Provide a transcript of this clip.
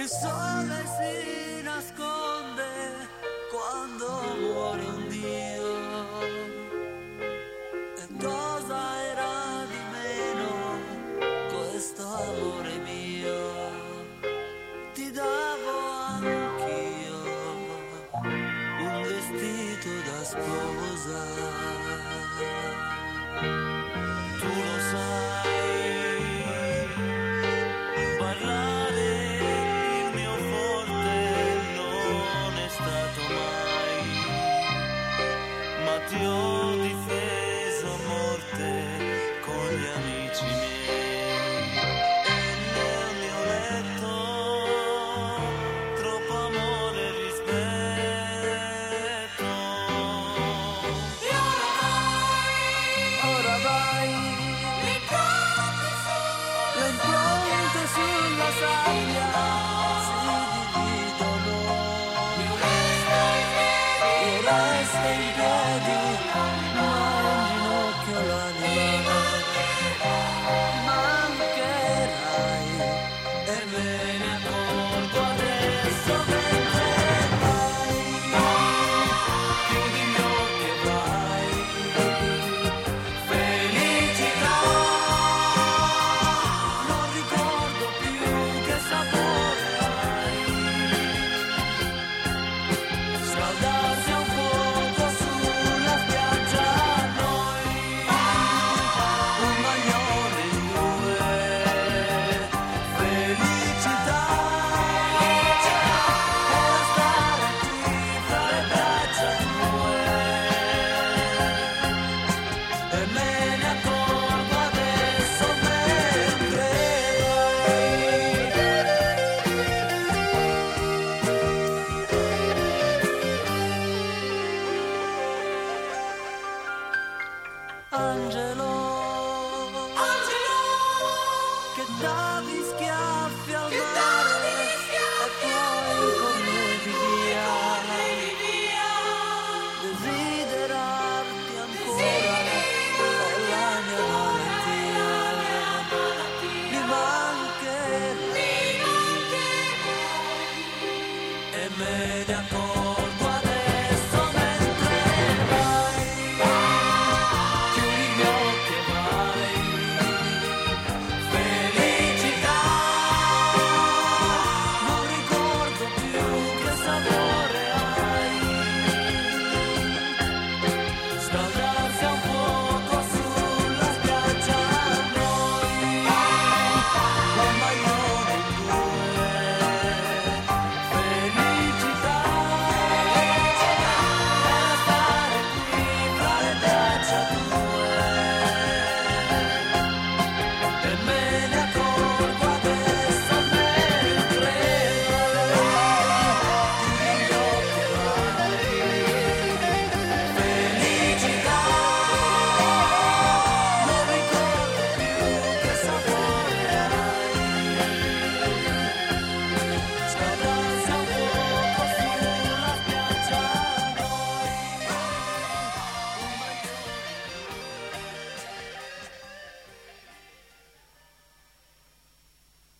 Il sole si nasconde quando muore un Dio. E cosa era di meno questo amore mio? Ti davo anch'io un vestito da sposa. Tu lo sai, parlare il mio forte non è stato mai, ma ti ho difeso a morte con gli amici miei. E nel mio letto troppo amore e rispetto. E ora vai, le impronte sulla sabbia si dividono. Io resto in piedi, ma in ginocchio l'anima. Mancherai e me ne accorgo adesso mentre vai. Chiudi gli occhi e vai. Felicità, non ricordo più che sapore hai. Scaldarsi a un fuoco sulla spiaggia, noi un maglione in due. Felicità, era stare qui fra le braccia tue. E me ne accorgo adesso mentre Angelo, che davi schiaffi al mare e poi correvi via. Desiderarti ancora è la mia malattia. Mi mancherai e me ne